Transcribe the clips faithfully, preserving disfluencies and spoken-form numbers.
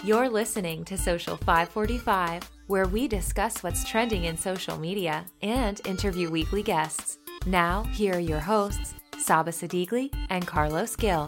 You're listening to Social five forty-five, where we discuss what's trending in social media and interview weekly guests. Now, here are your hosts, Saba Sadigli and Carlos Gill.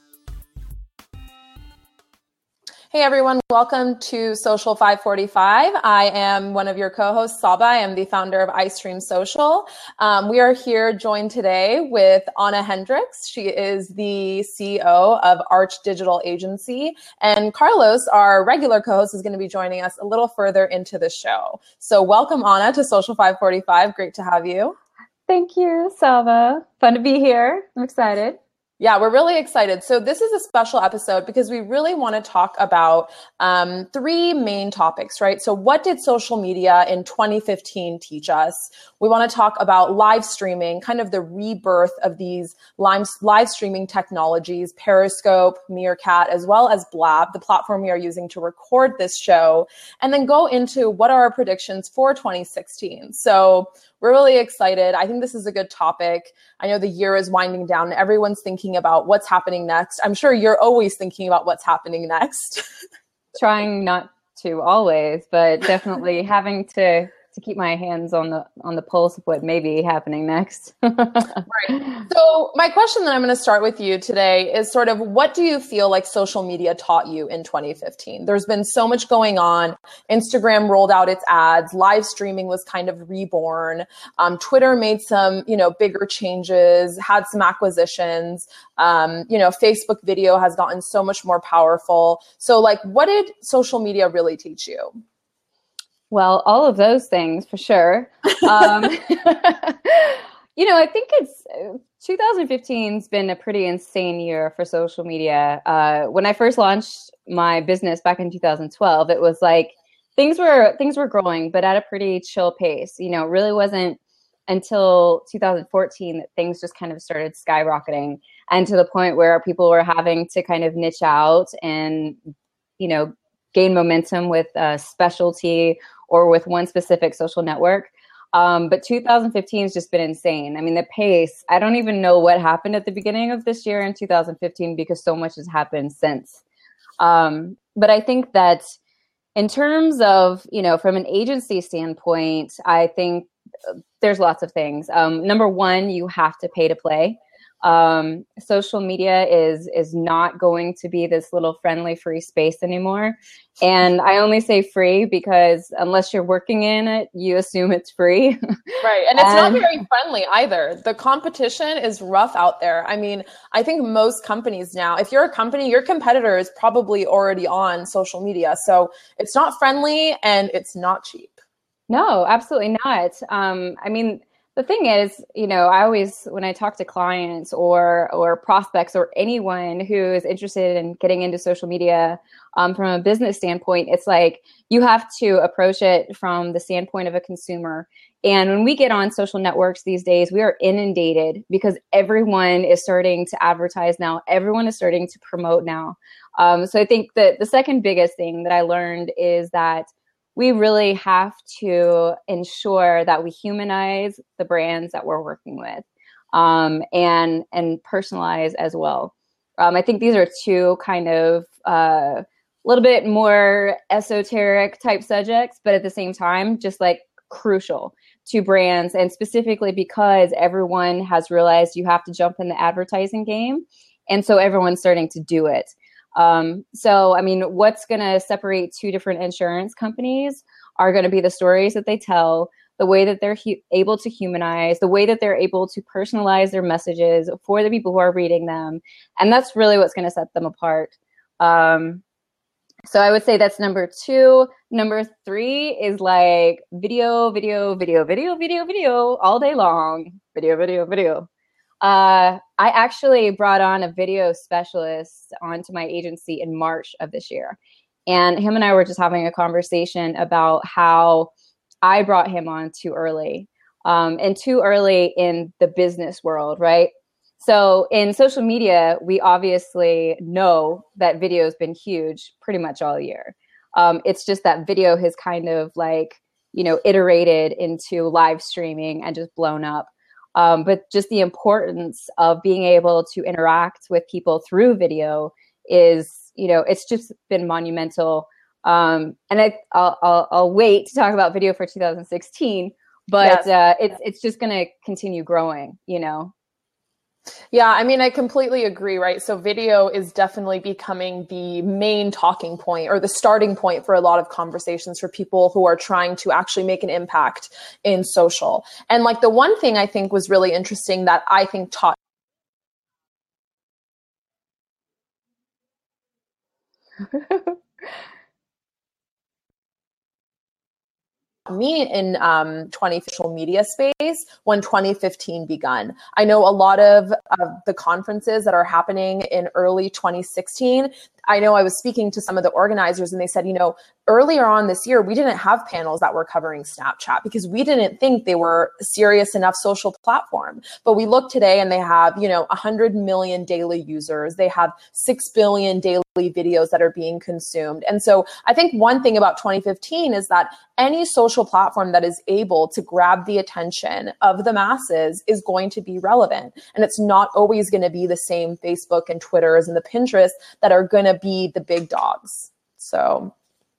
Hey everyone, welcome to Social five forty-five. I am one of your co-hosts, Saba. I am the founder of iStream Social. Um, we are here joined today with Anna Hendricks. She is the C E O of Arch Digital Agency. And Carlos, our regular co-host, is going to be joining us a little further into the show. So welcome, Anna, to Social five forty-five. Great to have you. Thank you, Saba. Fun to be here. I'm excited. Yeah, we're really excited. So this is a special episode because we really want to talk about um, three main topics, right? So what did social media in twenty fifteen teach us? We want to talk about live streaming, kind of the rebirth of these live, live streaming technologies, Periscope, Meerkat, as well as Blab, the platform we are using to record this show, and then go into what are our predictions for twenty sixteen. So we're really excited. I think this is a good topic. I know the year is winding down and everyone's thinking about what's happening next. I'm sure you're always thinking about what's happening next. Trying not to always, but definitely having to to keep my hands on the on the pulse of what may be happening next. Right. So my question that I'm going to start with you today is sort of, what do you feel like social media taught you in twenty fifteen? There's been so much going on. Instagram rolled out its ads. Live streaming was kind of reborn. Um, Twitter made some, you know, bigger changes, had some acquisitions. Um, you know, Facebook video has gotten so much more powerful. So like, what did social media really teach you? Well, all of those things for sure. Um, you know, I think it's twenty fifteen's been a pretty insane year for social media. Uh, when I first launched my business back in two thousand twelve, it was like things were things were growing, but at a pretty chill pace. You know, it really wasn't until two thousand fourteen that things just kind of started skyrocketing, and to the point where people were having to kind of niche out and, you know, gain momentum with a specialty or with one specific social network. Um, but two thousand fifteen has just been insane. I mean, the pace, I don't even know what happened at the beginning of this year in two thousand fifteen because so much has happened since. Um, but I think that in terms of, you know, from an agency standpoint, I think there's lots of things. Um, number one, you have to pay to play. Um, social media is is not going to be this little friendly free space anymore. And I only say free because unless you're working in it, you assume it's free. Right. And it's and, not very friendly either. The competition is rough out there. I mean, I think most companies now, if you're a company, your competitor is probably already on social media. So it's not friendly and it's not cheap. No, absolutely not. Um, I mean, the thing is, you know, I always, when I talk to clients or or prospects or anyone who is interested in getting into social media um, from a business standpoint, it's like you have to approach it from the standpoint of a consumer. And when we get on social networks these days, we are inundated because everyone is starting to advertise now. Everyone is starting to promote now. Um, so I think that the second biggest thing that I learned is that we really have to ensure that we humanize the brands that we're working with, um, and and personalize as well. Um, I think these are two kind of a uh, little bit more esoteric type subjects, but at the same time, just like crucial to brands, and specifically because everyone has realized you have to jump in the advertising game, and so everyone's starting to do it. Um, so, I mean, what's going to separate two different insurance companies are going to be the stories that they tell, the way that they're hu- able to humanize, the way that they're able to personalize their messages for the people who are reading them. And that's really what's going to set them apart. Um, so I would say that's number two. Number three is like video, video, video, video, video, video all day long. Video, video, video. Uh, I actually brought on a video specialist onto my agency in March of this year. And him and I were just having a conversation about how I brought him on too early, um, and too early in the business world, right? So in social media, we obviously know that video has been huge pretty much all year. Um, it's just that video has kind of like, you know, iterated into live streaming and just blown up. Um, but just the importance of being able to interact with people through video is, you know, it's just been monumental. Um, and I, I'll, I'll, I'll wait to talk about video for two thousand sixteen, but yes. uh, it's it's just going to continue growing, you know. Yeah, I mean, I completely agree, right? So video is definitely becoming the main talking point or the starting point for a lot of conversations for people who are trying to actually make an impact in social. And like the one thing I think was really interesting that I think taught me in um, twenty social media space when twenty fifteen begun. I know a lot of, of the conferences that are happening in early twenty sixteen. I know I was speaking to some of the organizers and they said, you know, earlier on this year, we didn't have panels that were covering Snapchat because we didn't think they were a serious enough social platform. But we look today and they have, you know, one hundred million daily users. They have six billion daily videos that are being consumed. And so I think one thing about twenty fifteen is that any social platform that is able to grab the attention of the masses is going to be relevant. And it's not always going to be the same Facebook and Twitters and the Pinterest that are going to be the big dogs. So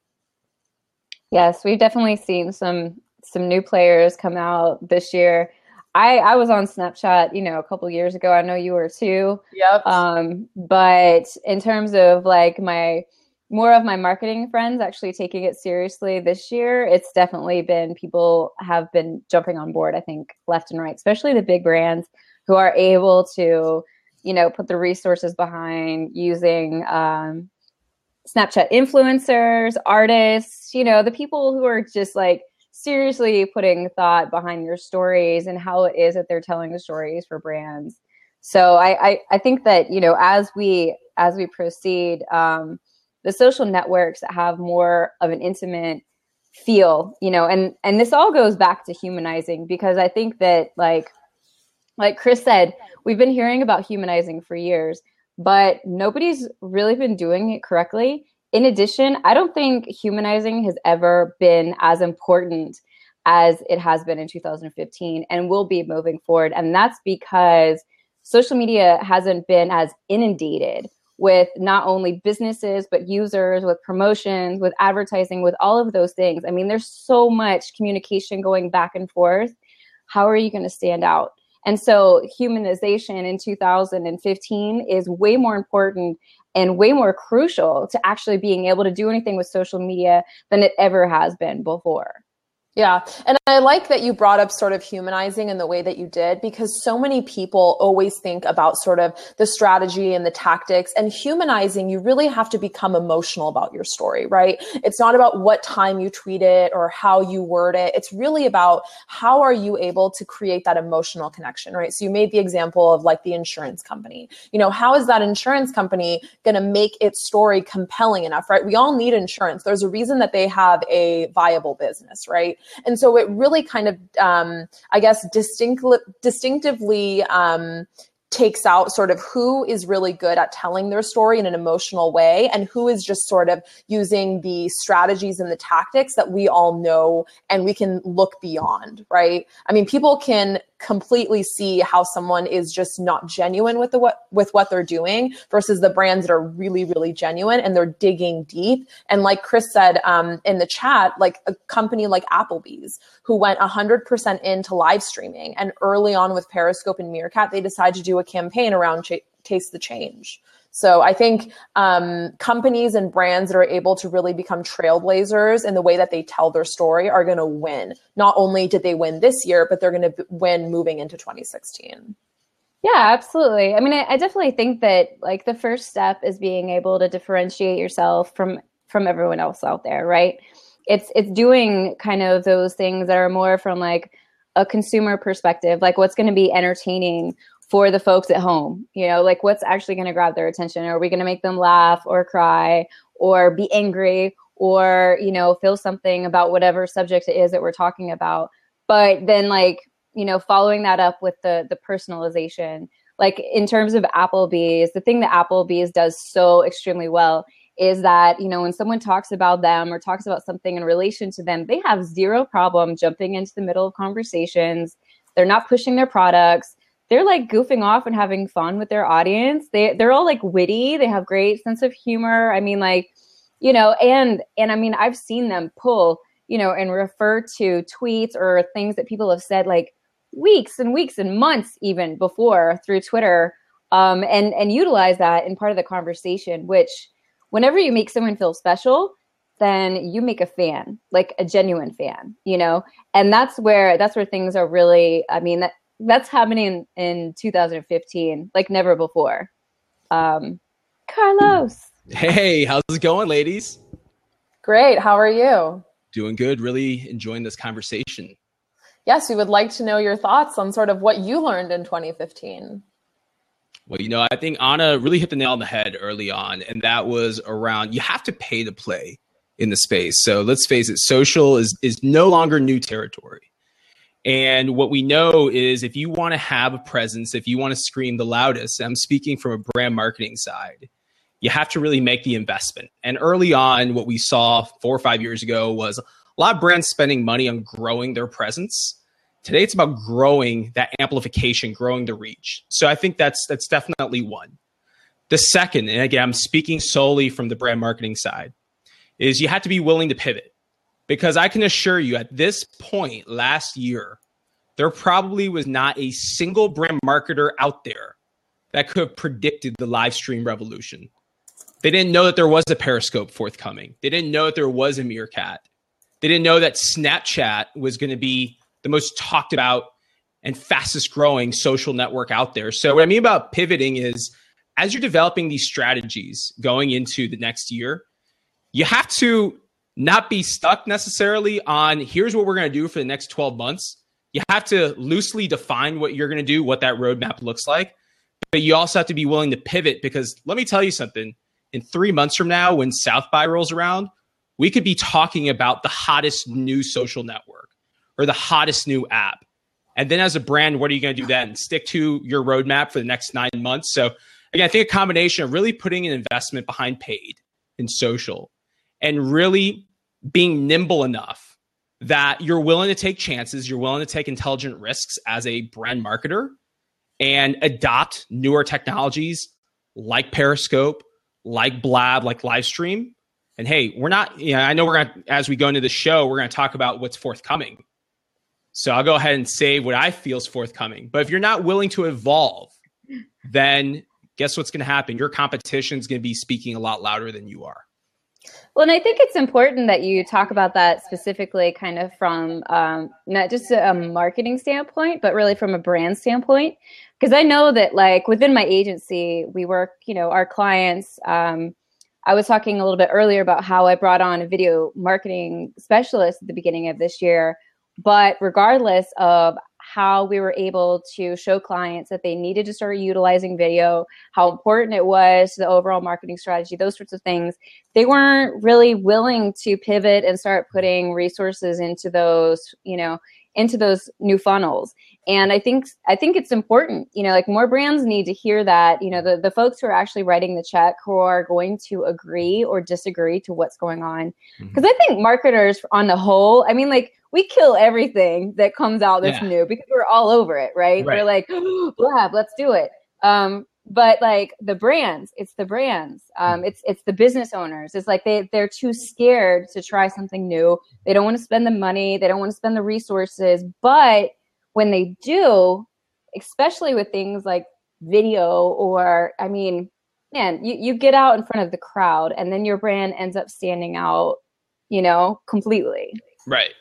yes, we've definitely seen some some new players come out this year. I, I was on Snapchat, you know, a couple of years ago. I know you were too. Yep. Um, but in terms of like my more of my marketing friends actually taking it seriously this year, it's definitely been people have been jumping on board, I think, left and right, especially the big brands who are able to, you know, put the resources behind using um, Snapchat influencers, artists, you know, the people who are just like seriously putting thought behind your stories and how it is that they're telling the stories for brands. So I, I, I think that, you know, as we as we proceed, um, the social networks that have more of an intimate feel, you know, and and this all goes back to humanizing, because I think that like like Chris said, we've been hearing about humanizing for years, but nobody's really been doing it correctly. In addition, I don't think humanizing has ever been as important as it has been in two thousand fifteen and will be moving forward. And that's because social media hasn't been as inundated with not only businesses, but users, with promotions, with advertising, with all of those things. I mean, there's so much communication going back and forth. How are you going to stand out? And so humanization in two thousand fifteen is way more important and way more crucial to actually being able to do anything with social media than it ever has been before. Yeah. And I like that you brought up sort of humanizing in the way that you did, because so many people always think about sort of the strategy and the tactics, and humanizing, you really have to become emotional about your story, right? It's not about what time you tweet it or how you word it. It's really about how are you able to create that emotional connection, right? So you made the example of like the insurance company. You know, how is that insurance company going to make its story compelling enough, right? We all need insurance. There's a reason that they have a viable business, right? And so it really kind of, um, I guess, distinct, distinctively um, takes out sort of who is really good at telling their story in an emotional way and who is just sort of using the strategies and the tactics that we all know and we can look beyond, right? I mean, people can completely see how someone is just not genuine with the what with what they're doing versus the brands that are really, really genuine and they're digging deep. And like Chris said um, in the chat, like a company like Applebee's, who went one hundred percent into live streaming, and early on with Periscope and Meerkat, they decided to do a campaign around ch- Taste the Change. So I think um, companies and brands that are able to really become trailblazers in the way that they tell their story are going to win. Not only did they win this year, but they're going to win moving into twenty sixteen. Yeah, absolutely. I mean, I, I definitely think that like the first step is being able to differentiate yourself from from everyone else out there, right? It's it's doing kind of those things that are more from like a consumer perspective, like what's going to be entertaining for the folks at home, you know, like what's actually going to grab their attention. Are we going to make them laugh or cry or be angry or, you know, feel something about whatever subject it is that we're talking about? But then like, you know, following that up with the the personalization, like in terms of Applebee's, the thing that Applebee's does so extremely well is that, you know, when someone talks about them or talks about something in relation to them, they have zero problem jumping into the middle of conversations. They're not pushing their products. they're like goofing off and having fun with their audience. They they're all like witty. They have great sense of humor. I mean, like, you know, and and I mean, I've seen them pull, you know, and refer to tweets or things that people have said like weeks and weeks and months even before through Twitter, um, and and utilize that in part of the conversation. Which, whenever you make someone feel special, then you make a fan, like a genuine fan, you know, and that's where that's where things are really. I mean, that. That's happening in two thousand fifteen, like never before. Um, Carlos. Hey, how's it going, ladies? Great. How are you? Doing good. Really enjoying this conversation. Yes, we would like to know your thoughts on sort of what you learned in twenty fifteen. Well, you know, I think Anna really hit the nail on the head early on, and that was around you have to pay to play in the space. So let's face it, social is is no longer new territory. And what we know is if you want to have a presence, if you want to scream the loudest, I'm speaking from a brand marketing side, you have to really make the investment. And early on, what we saw four or five years ago was a lot of brands spending money on growing their presence. Today, it's about growing that amplification, growing the reach. So I think that's that's definitely one. The second, and again, I'm speaking solely from the brand marketing side, is you have to be willing to pivot. Because I can assure you at this point last year, there probably was not a single brand marketer out there that could have predicted the live stream revolution. They didn't know that there was a Periscope forthcoming. They didn't know that there was a Meerkat. They didn't know that Snapchat was going to be the most talked about and fastest growing social network out there. So what I mean about pivoting is as you're developing these strategies going into the next year, you have to not be stuck necessarily on here's what we're going to do for the next twelve months. You have to loosely define what you're going to do, what that roadmap looks like. But you also have to be willing to pivot because let me tell you something. In three months from now, when South by rolls around, we could be talking about the hottest new social network or the hottest new app. And then as a brand, what are you going to do then? Stick to your roadmap for the next nine months. So again, I think a combination of really putting an investment behind paid in social and really being nimble enough that you're willing to take chances, you're willing to take intelligent risks as a brand marketer and adopt newer technologies like Periscope, like Blab, like Livestream. And hey, we're not, you know, I know we're going to, as we go into the show, we're going to talk about what's forthcoming. So I'll go ahead and say what I feel is forthcoming. But if you're not willing to evolve, then guess what's going to happen? Your competition is going to be speaking a lot louder than you are. Well, and I think it's important that you talk about that specifically kind of from um, not just a marketing standpoint, but really from a brand standpoint. Because I know that like within my agency, we work, you know, our clients, um, I was talking a little bit earlier about how I brought on a video marketing specialist at the beginning of this year. But regardless of how we were able to show clients that they needed to start utilizing video, how important it was to the overall marketing strategy, those sorts of things, they weren't really willing to pivot and start putting resources into those, you know, into those new funnels. And I think I think it's important, you know, like more brands need to hear that, you know, the, the folks who are actually writing the check who are going to agree or disagree to what's going on. Because mm-hmm. I think marketers on the whole, I mean, like, we kill everything that comes out that's yeah. new because we're all over it, right? right. We're like, oh, Blab, let's do it. Um, but like the brands, it's the brands, um, it's it's the business owners. It's like they they're too scared to try something new. They don't want to spend the money. They don't want to spend the resources. But when they do, especially with things like video, or I mean, man, you you get out in front of the crowd, and then your brand ends up standing out, you know, completely. Right.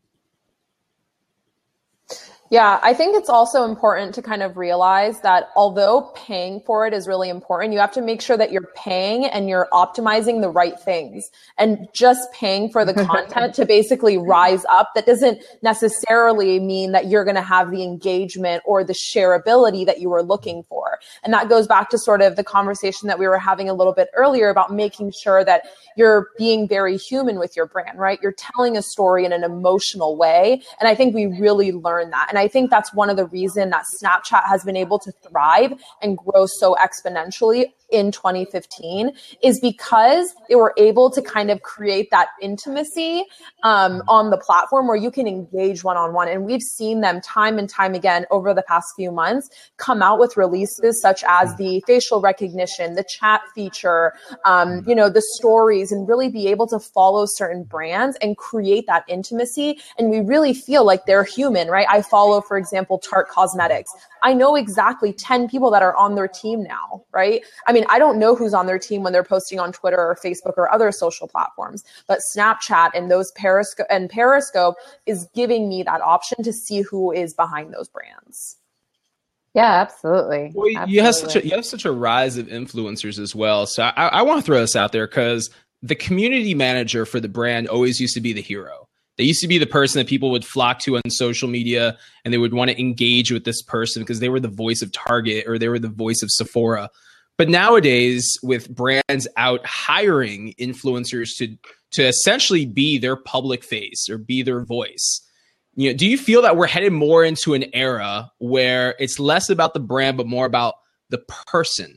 Yeah, I think it's also important to kind of realize that although paying for it is really important, you have to make sure that you're paying and you're optimizing the right things. And just paying for the content to basically rise up, that doesn't necessarily mean that you're going to have the engagement or the shareability that you were looking for. And that goes back to sort of the conversation that we were having a little bit earlier about making sure that you're being very human with your brand, right? You're telling a story in an emotional way. And I think we really learned that. And I think that's one of the reasons that Snapchat has been able to thrive and grow so exponentially in twenty fifteen is because they were able to kind of create that intimacy um, on the platform where you can engage one-on-one. And we've seen them time and time again over the past few months come out with releases such as the facial recognition, the chat feature, um, you know, the stories, and really be able to follow certain brands and create that intimacy. And we really feel like they're human, right? I follow, for example, Tarte Cosmetics. I know exactly ten people that are on their team now, right? I mean, I don't know who's on their team when they're posting on Twitter or Facebook or other social platforms, but Snapchat and those Periscope and Periscope is giving me that option to see who is behind those brands. Yeah, absolutely. Well, absolutely. you have such a you have such a rise of influencers as well. So I, I want to throw this out there because the community manager for the brand always used to be the hero. They used to be the person that people would flock to on social media, and they would want to engage with this person because they were the voice of Target or they were the voice of Sephora. But nowadays, with brands out hiring influencers to to essentially be their public face or be their voice, you know, do you feel that we're headed more into an era where it's less about the brand but more about the person?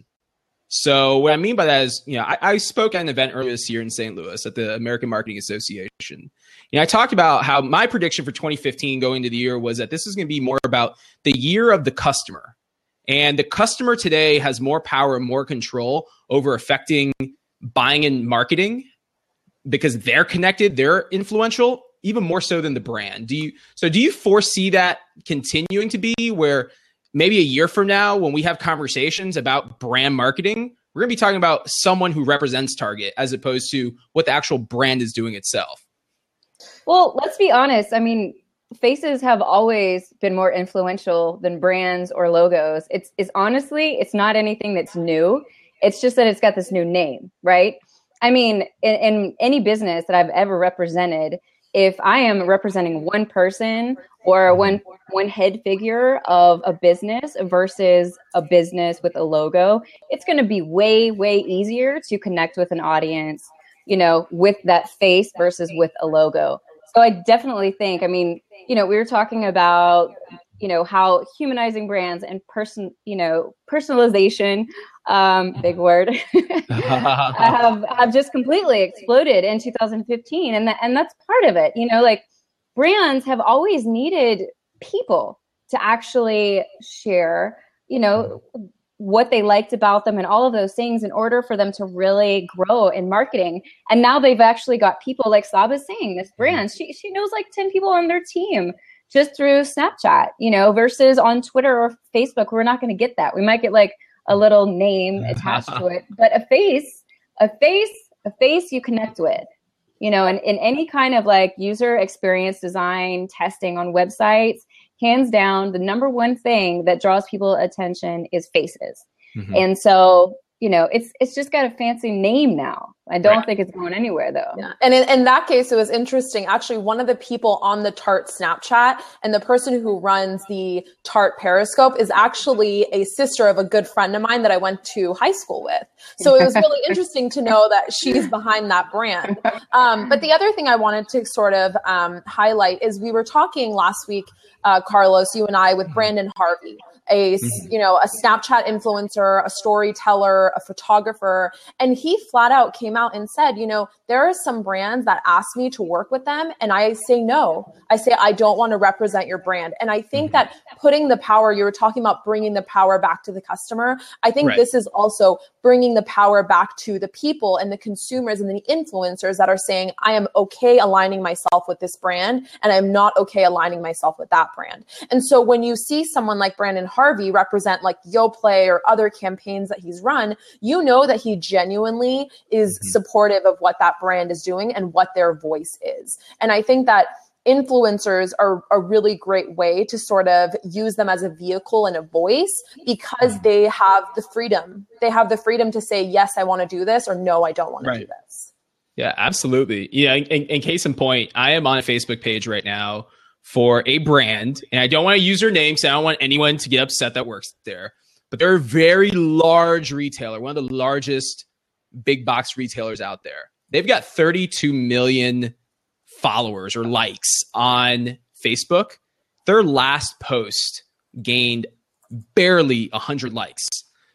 So what I mean by that is, you know, I, I spoke at an event earlier this year in Saint Louis at the American Marketing Association. You know, I talked about how my prediction for twenty fifteen going into the year was that this is going to be more about the year of the customer. And the customer today has more power and more control over affecting buying and marketing because they're connected, they're influential, even more so than the brand. Do you, so do you foresee that continuing to be where maybe a year from now, when we have conversations about brand marketing, we're going to be talking about someone who represents Target as opposed to what the actual brand is doing itself? Well, let's be honest. I mean, faces have always been more influential than brands or logos. It's, it's honestly, it's not anything that's new. It's just that it's got this new name, right? I mean, in, in any business that I've ever represented, if I am representing one person or one one head figure of a business versus a business with a logo, it's going to be way, way easier to connect with an audience, you know, with that face versus with a logo. So I definitely think, I mean, you know, we were talking about, you know, how humanizing brands and person, you know, personalization, um, big word, have, have just completely exploded in two thousand fifteen. And that, and that's part of it. You know, like brands have always needed people to actually share, you know, what they liked about them and all of those things in order for them to really grow in marketing. And now they've actually got people like Saba's saying, this brand, she, she knows like ten people on their team just through Snapchat, you know, versus on Twitter or Facebook. We're not going to get that. We might get like a little name attached to it, but a face, a face, a face you connect with, you know, and in any kind of like user experience design testing on websites, hands down, the number one thing that draws people attention is faces. Mm-hmm. And so, you know, it's it's just got a fancy name now. I don't right. think it's going anywhere, though. Yeah. And in, in that case, it was interesting. Actually, one of the people on the Tarte Snapchat and the person who runs the Tarte Periscope is actually a sister of a good friend of mine that I went to high school with. So it was really interesting to know that she's behind that brand. Um, but the other thing I wanted to sort of um, highlight is we were talking last week, uh, Carlos, you and I, with Brandon Harvey, a, mm-hmm. you know, a Snapchat influencer, a storyteller, a photographer. And he flat out came out and said, you know, there are some brands that ask me to work with them. And I say, no, I say, I don't want to represent your brand. And I think mm-hmm. that putting the power, you were talking about bringing the power back to the customer. I think right. this is also bringing the power back to the people and the consumers and the influencers that are saying, I am okay aligning myself with this brand and I'm not okay aligning myself with that brand. And so when you see someone like Brandon Harvey represent like YoPlay or other campaigns that he's run, you know that he genuinely is mm-hmm. supportive of what that brand is doing and what their voice is. And I think that influencers are a really great way to sort of use them as a vehicle and a voice because they have the freedom. They have the freedom to say, yes, I want to do this, or no, I don't want right. to do this. Yeah, absolutely. Yeah. In, in case in point, I am on a Facebook page right now for a brand, and I don't want to use their name because I don't want anyone to get upset that works there. But they're a very large retailer, one of the largest big box retailers out there. They've got thirty-two million followers or likes on Facebook. Their last post gained barely one hundred likes.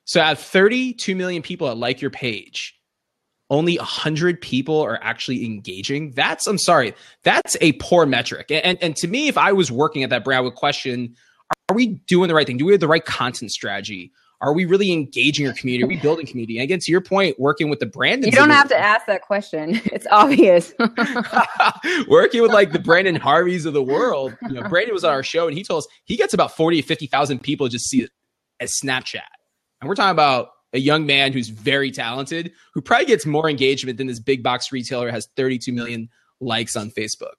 So out of thirty-two million people that like your page, only one hundred people are actually engaging. That's, I'm sorry, that's a poor metric. And, and to me, if I was working at that brand, I would question, are we doing the right thing? Do we have the right content strategy? Are we really engaging our community? Are we building community? And again, to your point, working with the brand. You don't have to ask that question. It's obvious. Working with like the Brandon Harveys of the world. You know, Brandon was on our show and he told us he gets about forty to fifty thousand people just see it as Snapchat. And we're talking about a young man who's very talented, who probably gets more engagement than this big box retailer has thirty-two million likes on Facebook.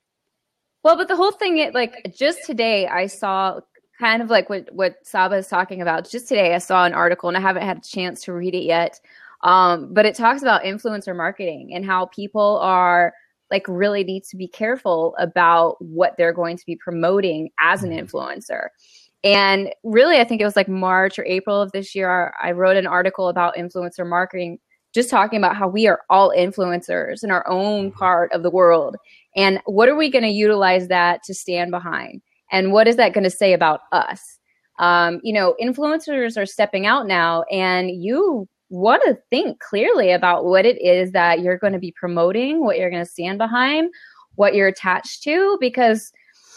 Well, but the whole thing, it like just today I saw kind of like what, what Saba is talking about. Just today I saw an article and I haven't had a chance to read it yet. Um, but it talks about influencer marketing and how people are like really need to be careful about what they're going to be promoting as an influencer. And really, I think it was like March or April of this year, I wrote an article about influencer marketing, just talking about how we are all influencers in our own part of the world. And what are we going to utilize that to stand behind? And what is that going to say about us? Um, you know, influencers are stepping out now, and you want to think clearly about what it is that you're going to be promoting, what you're going to stand behind, what you're attached to, because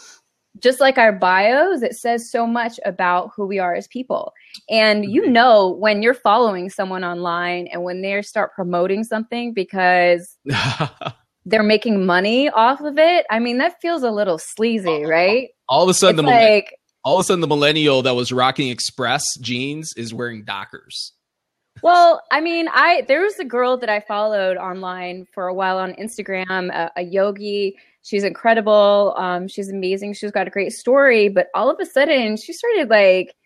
just like our bios, it says so much about who we are as people. And you know when you're following someone online and when they start promoting something because they're making money off of it, I mean, that feels a little sleazy, right? All of a sudden, it's the like, all of a sudden the millennial that was rocking Express jeans is wearing Dockers. Well, I mean, I there was a girl that I followed online for a while on Instagram, a, a yogi. She's incredible. Um, she's amazing. She's got a great story. But all of a sudden, she started like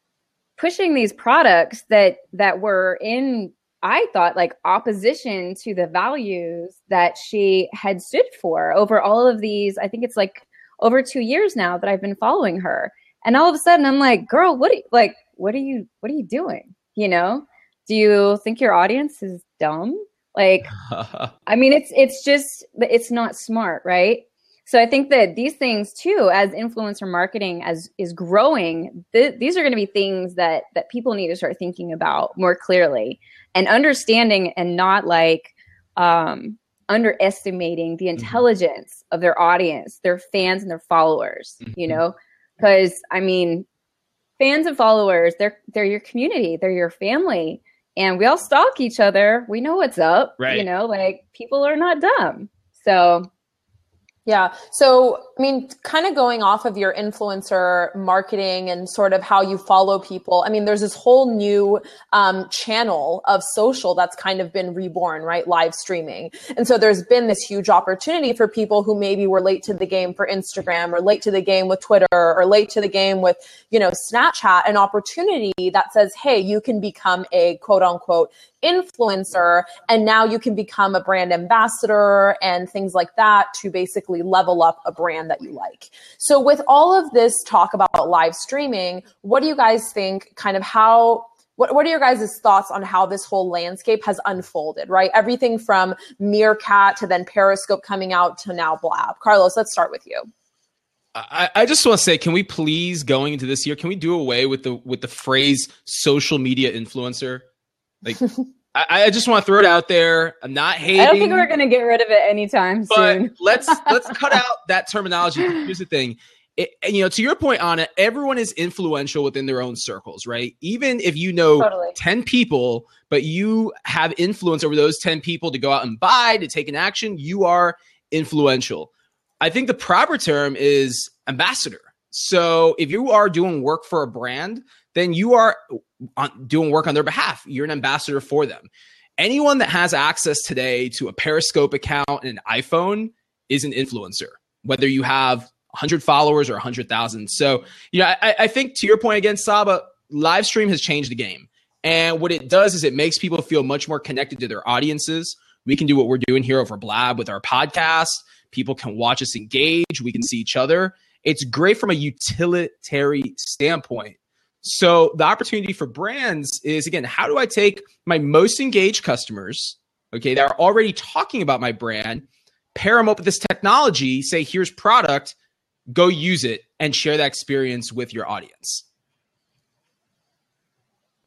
pushing these products that that were in, I thought, like opposition to the values that she had stood for over all of these. I think it's like over two years now that I've been following her. And all of a sudden, I'm like, girl, what are you, like, what are you, what are you doing? You know, do you think your audience is dumb? Like, I mean, it's it's just, it's not smart, right? So I think that these things too, as influencer marketing as is growing, th- these are going to be things that that people need to start thinking about more clearly and understanding, and not like um, underestimating the intelligence mm-hmm. of their audience, their fans and their followers. Mm-hmm. You know, because I mean, fans and followers, they're they're your community, they're your family. And we all stalk each other. We know what's up, right? You know, like people are not dumb. So, yeah. So, I mean, kind of going off of your influencer marketing and sort of how you follow people. I mean, there's this whole new um, channel of social that's kind of been reborn, right? Live streaming. And so there's been this huge opportunity for people who maybe were late to the game for Instagram, or late to the game with Twitter, or late to the game with, you know, Snapchat, an opportunity that says, hey, you can become a quote unquote influencer, and now you can become a brand ambassador and things like that to basically level up a brand that you like. So with all of this talk about live streaming, what do you guys think, kind of how, what, what are your guys' thoughts on how this whole landscape has unfolded, right? Everything from Meerkat to then Periscope coming out to now Blab. Carlos, let's start with you. I, I just want to say, can we please, going into this year, can we do away with the with the phrase social media influencer? Like, I, I just want to throw it out there. I'm not hating. I don't think we're going to get rid of it anytime but soon. let's let's cut out that terminology. Here's the thing. It, and, you know, to your point, Anna, everyone is influential within their own circles, right? Even if you know Totally. ten people, but you have influence over those ten people to go out and buy, to take an action, you are influential. I think the proper term is ambassador. So if you are doing work for a brand, then you are on, doing work on their behalf. You're an ambassador for them. Anyone that has access today to a Periscope account and an iPhone is an influencer, whether you have one hundred followers or one hundred thousand. So, you know, I, I think to your point again, Saba, live stream has changed the game. And what it does is it makes people feel much more connected to their audiences. We can do what we're doing here over Blab with our podcast. People can watch us engage. We can see each other. It's great from a utilitarian standpoint. So the opportunity for brands is, again, how do I take my most engaged customers, okay, that are already talking about my brand, pair them up with this technology, say, here's product, go use it, and share that experience with your audience.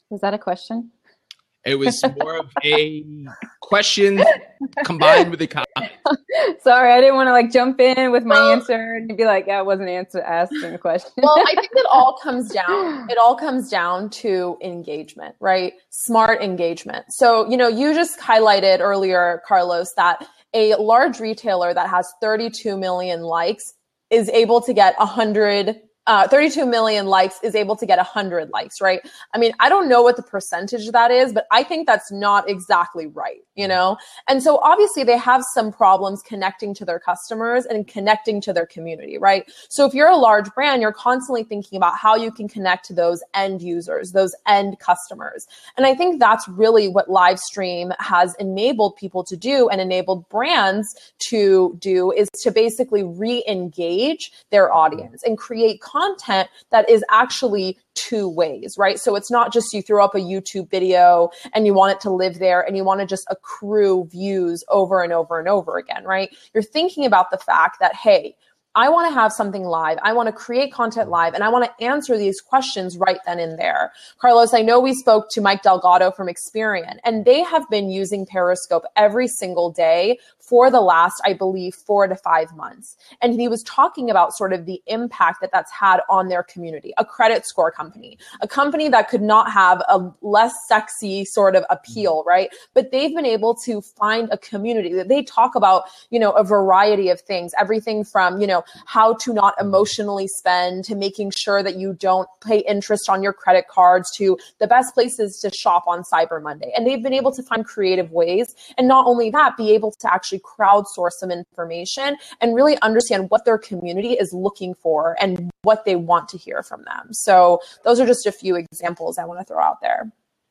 Was that a question? It was more of a question combined with a comment. Sorry, I didn't want to like jump in with my well, answer and be like, yeah, I wasn't answer asking a question. Well, I think it all comes down, it all comes down to engagement, right? Smart engagement. So, you know, you just highlighted earlier, Carlos, that a large retailer that has thirty-two million likes is able to get one hundred Uh, thirty-two million likes is able to get one hundred likes, right? I mean, I don't know what the percentage that is, but I think that's not exactly right, you know? And so obviously they have some problems connecting to their customers and connecting to their community, right? So if you're a large brand, you're constantly thinking about how you can connect to those end users, those end customers. And I think that's really what live stream has enabled people to do and enabled brands to do, is to basically re-engage their audience and create content content that is actually two ways, right? So it's not just you throw up a YouTube video and you want it to live there and you want to just accrue views over and over and over again, right? You're thinking about the fact that, hey, I want to have something live. I want to create content live, and I want to answer these questions right then and there. Carlos, I know we spoke to Mike Delgado from Experian, and they have been using Periscope every single day for the last, I believe, four to five months. And he was talking about sort of the impact that that's had on their community, a credit score company, a company that could not have a less sexy sort of appeal, right? But they've been able to find a community that they talk about, you know, a variety of things, everything from, you know, how to not emotionally spend, to making sure that you don't pay interest on your credit cards, to the best places to shop on Cyber Monday. And they've been able to find creative ways. And not only that, be able to actually crowdsource some information and really understand what their community is looking for and what they want to hear from them. So those are just a few examples I want to throw out there.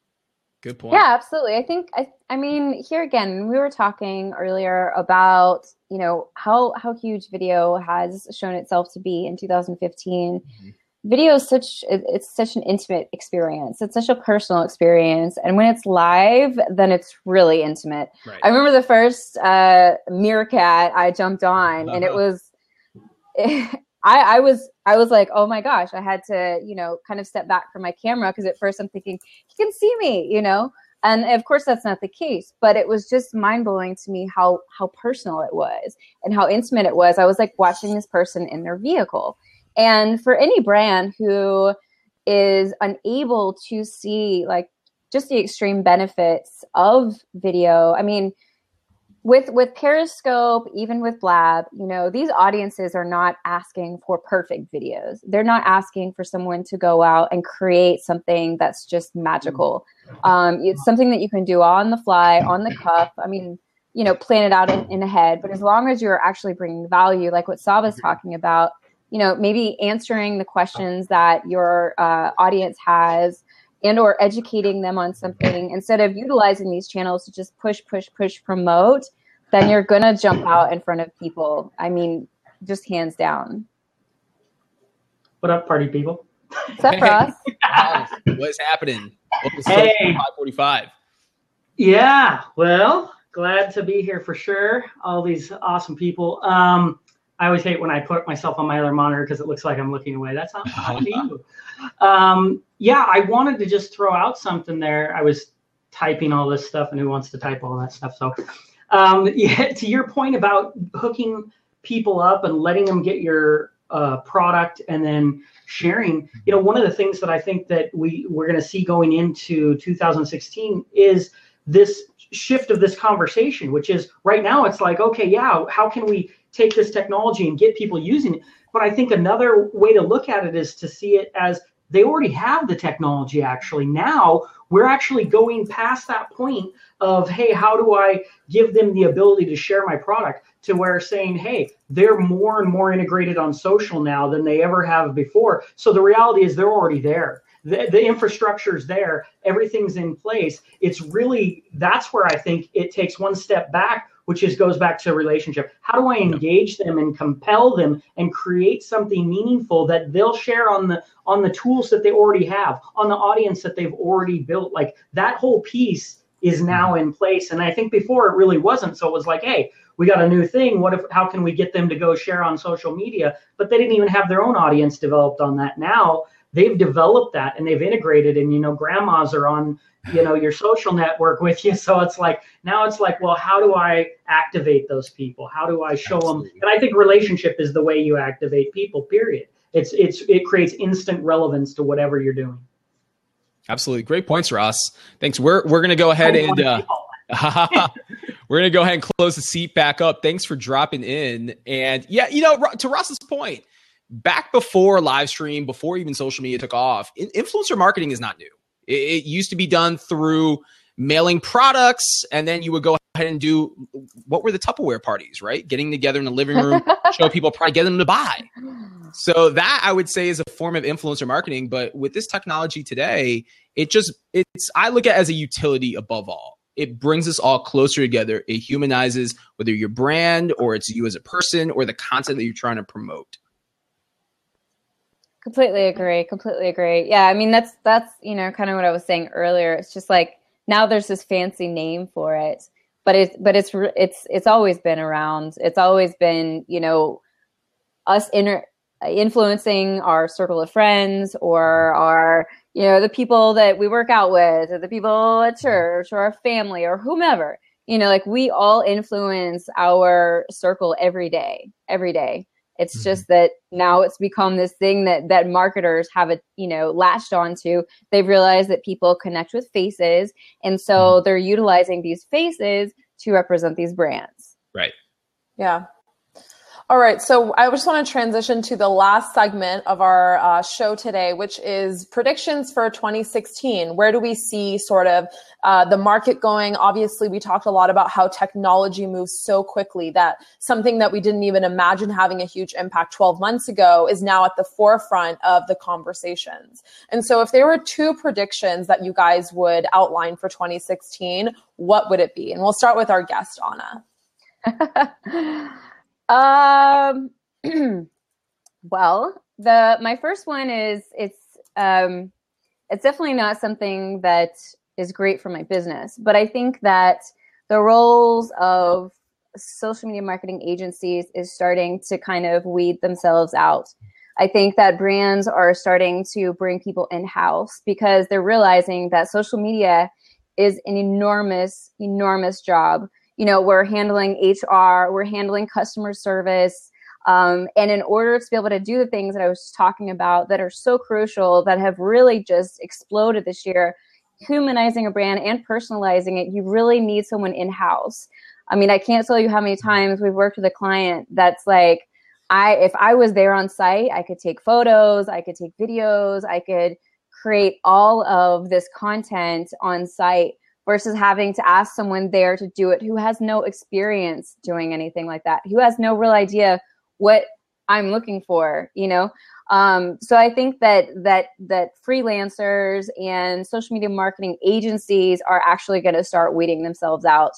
Good point. Yeah, absolutely. I think, I, I mean, here again, we were talking earlier about, you know, how, how huge video has shown itself to be in two thousand fifteen. Mm-hmm. Video is such, it's such an intimate experience. It's such a personal experience. And when it's live, then it's really intimate. Right. I remember the first uh, Meerkat I jumped on, uh-huh. and it was, it, I, I was, I was like, oh my gosh, I had to, you know, kind of step back from my camera, because at first I'm thinking, he can see me, you know? And of course that's not the case, but it was just mind blowing to me how, how personal it was and how intimate it was. I was like watching this person in their vehicle. And for any brand who is unable to see like just the extreme benefits of video, I mean, with with Periscope, even with Blab, you know, these audiences are not asking for perfect videos. They're not asking for someone to go out and create something that's just magical. Um, it's something that you can do on the fly, on the cuff. I mean, you know, plan it out in, in ahead. But as long as you're actually bringing value, like what Saba's talking about, you know, maybe answering the questions that your uh, audience has, and or educating them on something, instead of utilizing these channels to just push, push, push, promote, then you're going to jump out in front of people. I mean, just hands down. What up, party people? What's up, Ross? What's happening? Hey. five forty-five. Yeah, well, glad to be here for sure. All these awesome people. Um, I always hate when I put myself on my other monitor because it looks like I'm looking away. That's not how you. Um, yeah, I wanted to just throw out something there. I was typing all this stuff, and who wants to type all that stuff? So, um, yeah, to your point about hooking people up and letting them get your uh, product and then sharing, you know, one of the things that I think that we we're going to see going into two thousand sixteen is this shift of this conversation, which is right now it's like, okay, yeah, how can we take this technology and get people using it? But I think another way to look at it is to see it as they already have the technology. Actually, now we're actually going past that point of, hey, how do I give them the ability to share my product, to where saying, hey, they're more and more integrated on social now than they ever have before. So the reality is they're already there. The, the infrastructure is there. Everything's in place. It's really, that's where I think it takes one step back, which is goes back to a relationship. How do I engage them and compel them and create something meaningful that they'll share on the on the tools that they already have, on the audience that they've already built? Like that whole piece is now in place. And I think before it really wasn't. So it was like, hey, we got a new thing. What if, how can we get them to go share on social media? But they didn't even have their own audience developed on that. Now they've developed that and they've integrated, and, you know, grandmas are on, you know, your social network with you. So it's like, now it's like, well, how do I activate those people? How do I show Absolutely. them? And I think relationship is the way you activate people, period. It's, it's, it creates instant relevance to whatever you're doing. Absolutely. Great points, Ross. Thanks. We're, we're going to go ahead and, uh, we're going to go ahead and close the seat back up. Thanks for dropping in. And yeah, you know, to Ross's point, back before live stream, before even social media took off, influencer marketing is not new. It, it used to be done through mailing products, and then you would go ahead and do, what were the Tupperware parties, right? Getting together in the living room, show people, probably get them to buy. So that, I would say, is a form of influencer marketing. But with this technology today, it just, it's, I look at it as a utility above all. It brings us all closer together. It humanizes whether your brand or it's you as a person or the content that you're trying to promote. Completely agree. Completely agree. Yeah. I mean, that's, that's, you know, kind of what I was saying earlier. It's just like, now there's this fancy name for it, but it's, but it's, it's, it's always been around. It's always been, you know, us inter- influencing our circle of friends or our, you know, the people that we work out with, or the people at church, or our family, or whomever, you know, like we all influence our circle every day, every day. It's mm-hmm. just that now it's become this thing that, that marketers have, a, you know, latched onto. They've realized that people connect with faces. And so mm-hmm. they're utilizing these faces to represent these brands. Right. Yeah. All right, so I just want to transition to the last segment of our uh, show today, which is predictions for twenty sixteen. Where do we see sort of uh, the market going? Obviously, we talked a lot about how technology moves so quickly that something that we didn't even imagine having a huge impact twelve months ago is now at the forefront of the conversations. And so if there were two predictions that you guys would outline for twenty sixteen, what would it be? And we'll start with our guest, Anna. Um, well, the, my first one is, it's, um, it's definitely not something that is great for my business, but I think that the roles of social media marketing agencies is starting to kind of weed themselves out. I think that brands are starting to bring people in-house because they're realizing that social media is an enormous, enormous job. You know, we're handling H R, we're handling customer service. Um, and in order to be able to do the things that I was just talking about that are so crucial, that have really just exploded this year, humanizing a brand and personalizing it, you really need someone in-house. I mean, I can't tell you how many times we've worked with a client that's like, I, if I was there on site, I could take photos, I could take videos, I could create all of this content on site, versus having to ask someone there to do it who has no experience doing anything like that, who has no real idea what I'm looking for, you know? Um, so I think that that that freelancers and social media marketing agencies are actually going to start weeding themselves out.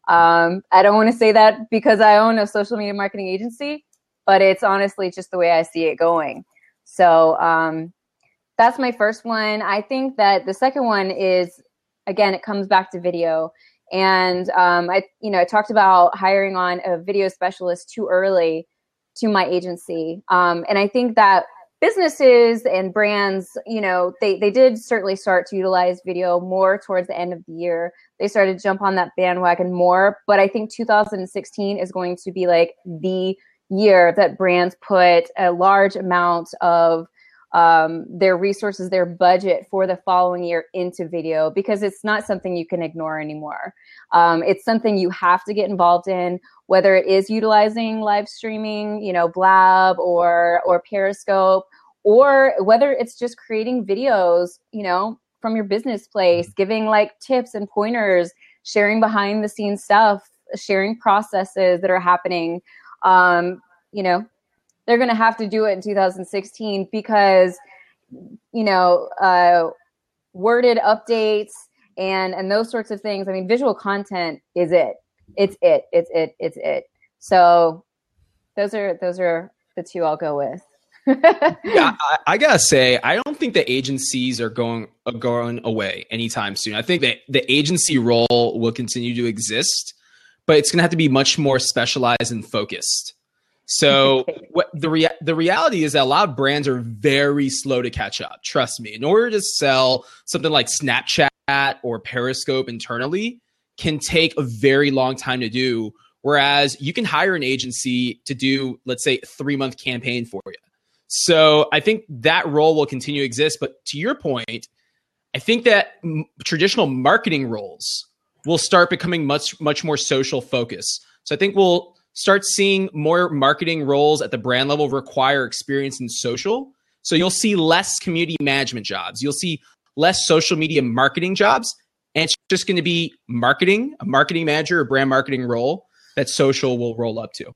Um, I don't want to say that because I own a social media marketing agency, but it's honestly just the way I see it going. So um, that's my first one. I think that the second one is, again, it comes back to video. And um, I, you know, I talked about hiring on a video specialist too early to my agency. Um, and I think that businesses and brands, you know, they, they did certainly start to utilize video more towards the end of the year. They started to jump on that bandwagon more. But I think two thousand sixteen is going to be like the year that brands put a large amount of um, their resources, their budget for the following year into video, because it's not something you can ignore anymore. Um, it's something you have to get involved in, whether it is utilizing live streaming, you know, Blab or, or Periscope, or whether it's just creating videos, you know, from your business place, giving like tips and pointers, sharing behind the scenes stuff, sharing processes that are happening. Um, you know, they're going to have to do it in two thousand sixteen because, you know, uh, worded updates and, and those sorts of things. I mean, visual content is it. It's it. It's it. It's it. So those are those are the two I'll go with. yeah, I, I gotta say, I don't think the agencies are going are going away anytime soon. I think that the agency role will continue to exist, but it's going to have to be much more specialized and focused. So what the rea- the reality is that a lot of brands are very slow to catch up. Trust me. In order to sell something like Snapchat or Periscope internally can take a very long time to do. Whereas you can hire an agency to do, let's say, a three-month campaign for you. So I think that role will continue to exist. But to your point, I think that m- traditional marketing roles will start becoming much, much more social focused. So I think we'll start seeing more marketing roles at the brand level require experience in social. So you'll see less community management jobs. You'll see less social media marketing jobs. And it's just going to be marketing, a marketing manager, a brand marketing role that social will roll up to.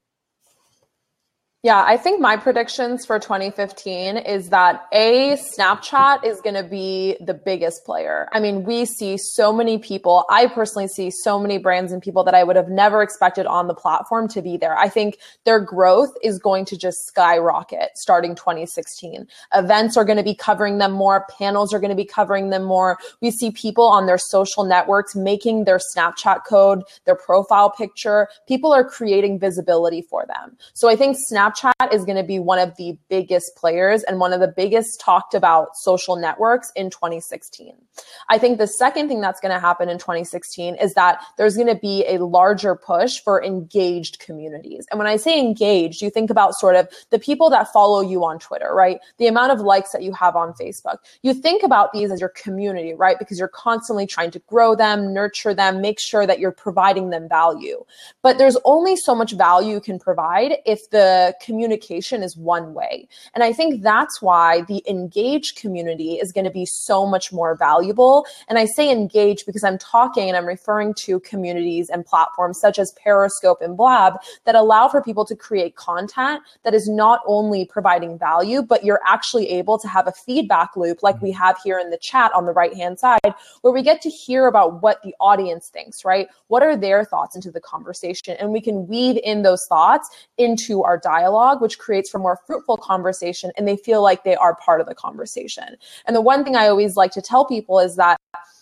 Yeah, I think my predictions for twenty fifteen is that A, Snapchat is going to be the biggest player. I mean, we see so many people. I personally see so many brands and people that I would have never expected on the platform to be there. I think their growth is going to just skyrocket starting twenty sixteen. Events are going to be covering them more. Panels are going to be covering them more. We see people on their social networks making their Snapchat code, their profile picture. People are creating visibility for them. So I think Snapchat Snapchat is going to be one of the biggest players and one of the biggest talked about social networks in twenty sixteen. I think the second thing that's going to happen in twenty sixteen is that there's going to be a larger push for engaged communities. And when I say engaged, you think about sort of the people that follow you on Twitter, right? The amount of likes that you have on Facebook. You think about these as your community, right? Because you're constantly trying to grow them, nurture them, make sure that you're providing them value. But there's only so much value you can provide if the communication is one way. And I think that's why the engaged community is going to be so much more valuable. And I say engaged because I'm talking and I'm referring to communities and platforms such as Periscope and Blab that allow for people to create content that is not only providing value, but you're actually able to have a feedback loop like we have here in the chat on the right-hand side, where we get to hear about what the audience thinks, right? What are their thoughts into the conversation? And we can weave in those thoughts into our dialogue, which creates for more fruitful conversation, and they feel like they are part of the conversation. And the one thing I always like to tell people is that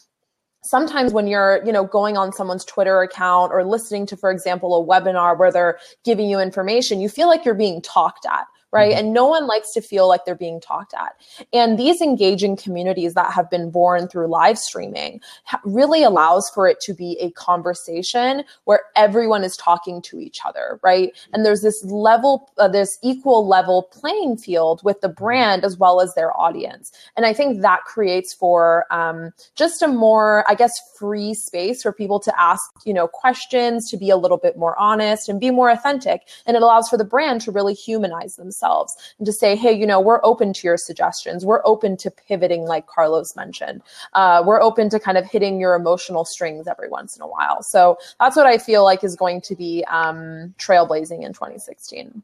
sometimes when you're, you know, going on someone's Twitter account or listening to, for example, a webinar where they're giving you information, you feel like you're being talked at. Right. And no one likes to feel like they're being talked at. And these engaging communities that have been born through live streaming really allows for it to be a conversation where everyone is talking to each other. Right. And there's this level, uh, this equal level playing field with the brand as well as their audience. And I think that creates for um, just a more, I guess, free space for people to ask, you know, questions, to be a little bit more honest and be more authentic. And it allows for the brand to really humanize themselves. And to say, hey, you know, we're open to your suggestions. We're open to pivoting, like Carlos mentioned. Uh, we're open to kind of hitting your emotional strings every once in a while. So that's what I feel like is going to be um, trailblazing in twenty sixteen.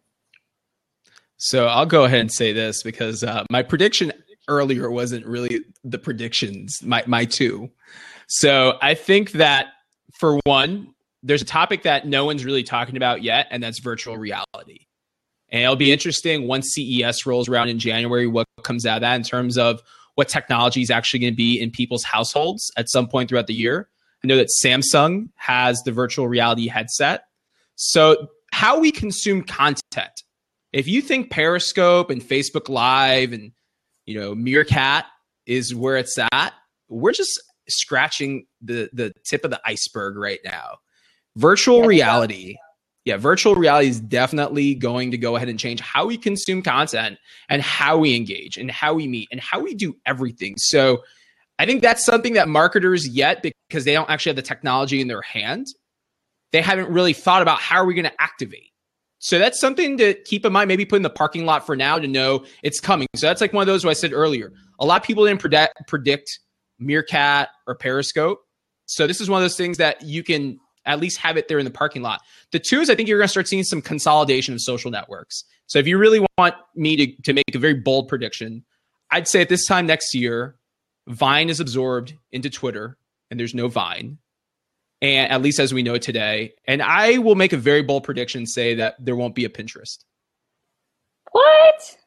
So I'll go ahead and say this because uh, my prediction earlier wasn't really the predictions, my, my two. So I think that, for one, there's a topic that no one's really talking about yet, and that's virtual reality. And it'll be interesting once C E S rolls around in January, what comes out of that in terms of what technology is actually going to be in people's households at some point throughout the year. I know that Samsung has the virtual reality headset. So how we consume content. If you think Periscope and Facebook Live and, you know, Meerkat is where it's at, we're just scratching the, the tip of the iceberg right now. Virtual yeah, reality. Yeah. Yeah, virtual reality is definitely going to go ahead and change how we consume content and how we engage and how we meet and how we do everything. So I think that's something that marketers yet, because they don't actually have the technology in their hand, they haven't really thought about how are we going to activate. So that's something to keep in mind, maybe put in the parking lot for now to know it's coming. So that's like one of those who I said earlier. A lot of people didn't predict, predict Meerkat or Periscope. So this is one of those things that you can at least have it there in the parking lot. The two is I think you're going to start seeing some consolidation of social networks. So if you really want me to, to make a very bold prediction, I'd say at this time next year, Vine is absorbed into Twitter and there's no Vine. And at least as we know it today. And I will make a very bold prediction, say that there won't be a Pinterest. What?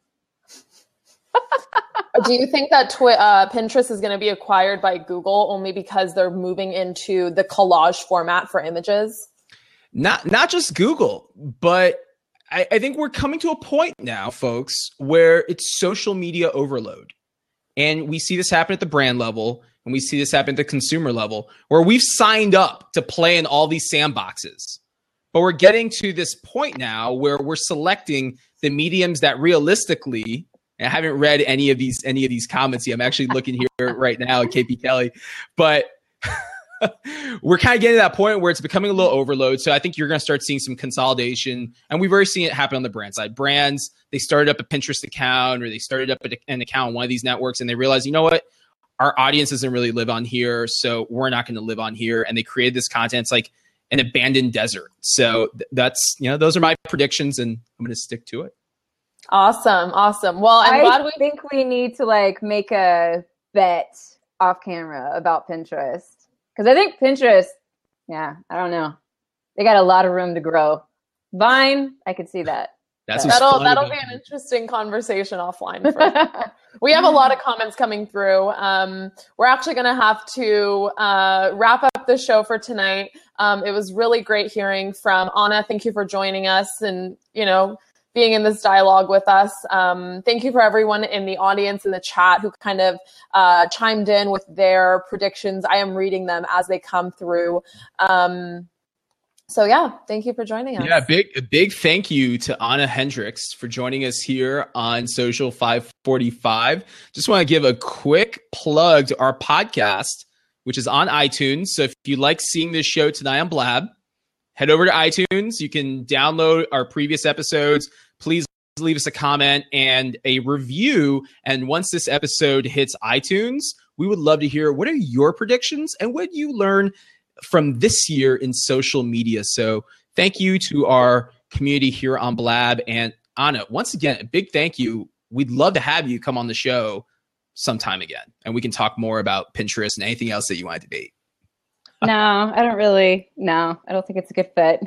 Do you think that twi- uh, Pinterest is going to be acquired by Google only because they're moving into the collage format for images? Not not just Google, but I, I think we're coming to a point now, folks, where it's social media overload. And we see this happen at the brand level, and we see this happen at the consumer level, where we've signed up to play in all these sandboxes. But we're getting to this point now where we're selecting the mediums that realistically, and I haven't read any of these any of these comments yet. I'm actually looking here right now at K P Kelly, but we're kind of getting to that point where it's becoming a little overload. So I think you're going to start seeing some consolidation, and we've already seen it happen on the brand side. Brands, they started up a Pinterest account, or they started up an account on one of these networks, and they realized, you know what, our audience doesn't really live on here, so we're not going to live on here. And they created this content. It's like an abandoned desert. So th- that's, you know, those are my predictions, and I'm going to stick to it. Awesome. Awesome. Well, I'm I glad we think we need to like make a bet off camera about Pinterest. Because I think Pinterest, yeah, I don't know. They got a lot of room to grow. Vine, I could see that. That's that'll that'll be an interesting conversation offline. For we have a lot of comments coming through. Um, we're actually going to have to uh, wrap up the show for tonight. Um, it was really great hearing from Anna. Thank you for joining us, and you know, being in this dialogue with us. Um, thank you for everyone in the audience, in the chat, who kind of uh, chimed in with their predictions. I am reading them as they come through. Um, so yeah, thank you for joining us. Yeah, big a big thank you to Anna Hendricks for joining us here on Social five forty-five. Just want to give a quick plug to our podcast, which is on iTunes. So if you like seeing this show tonight on Blab, head over to iTunes. You can download our previous episodes. Please leave us a comment and a review. And once this episode hits iTunes, we would love to hear, what are your predictions and what you learn from this year in social media? So thank you to our community here on Blab. And Anna, once again, a big thank you. We'd love to have you come on the show sometime again, and we can talk more about Pinterest and anything else that you want to debate. No, I don't really. No, I don't think it's a good fit.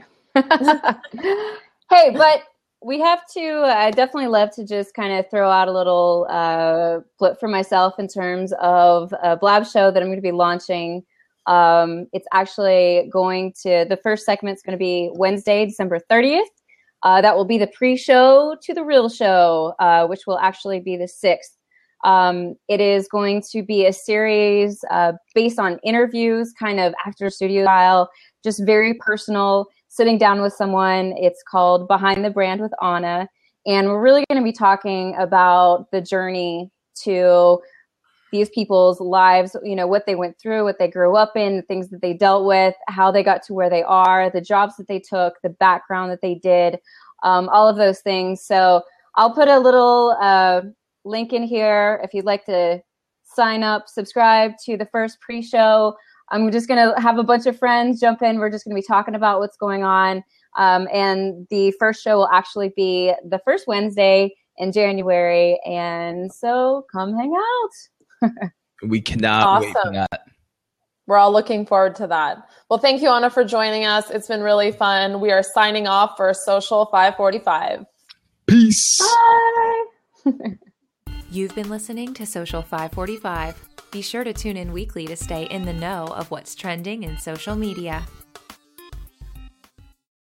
Hey, but we have to, I definitely love to just kind of throw out a little uh, flip for myself in terms of a Blab show that I'm going to be launching. Um, it's actually going to, the first segment is going to be Wednesday, December thirtieth. Uh, that will be the pre-show to the real show, uh, which will actually be the sixth. Um, it is going to be a series uh, based on interviews, kind of actor studio style, just very personal, sitting down with someone. It's called Behind the Brand with Anna. And we're really going to be talking about the journey to these people's lives, you know, what they went through, what they grew up in, the things that they dealt with, how they got to where they are, the jobs that they took, the background that they did, um, all of those things. So I'll put a little uh, link in here if you'd like to sign up, subscribe to the first pre-show. I'm just going to have a bunch of friends jump in. We're just going to be talking about what's going on. Um, and the first show will actually be the first Wednesday in January. And so come hang out. We cannot Awesome. wait for that. We're all looking forward to that. Well, thank you, Anna, for joining us. It's been really fun. We are signing off for Social five forty-five. Peace. Bye. You've been listening to Social five forty-five. Be sure to tune in weekly to stay in the know of what's trending in social media.